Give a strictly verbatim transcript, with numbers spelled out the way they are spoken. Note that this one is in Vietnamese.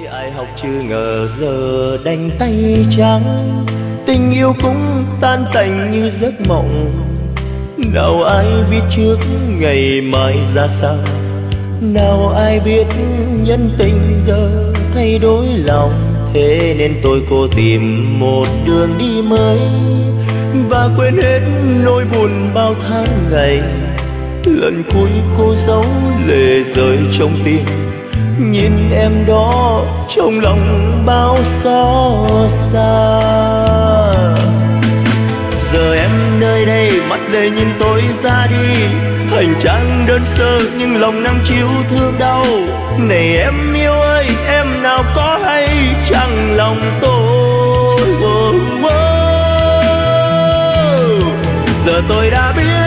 ai học chưa ngờ giờ đành tay trắng, tình yêu cũng tan tành như giấc mộng. Nào ai biết trước ngày mai ra sao, nào ai biết nhân tình giờ thay đổi lòng. Thế nên tôi cố tìm một đường đi mới và quên hết nỗi buồn bao tháng ngày. Lần cuối cô giấu lệ rơi trong tim, nhìn em đó trong lòng bao xót xa. Giờ em nơi đây mắt lệ nhìn tôi ra đi, hành trang đơn sơ nhưng lòng năng chịu thương đau. Này em yêu ơi, em nào có hay chẳng lòng tôi. Oh, oh. Giờ tôi đã biết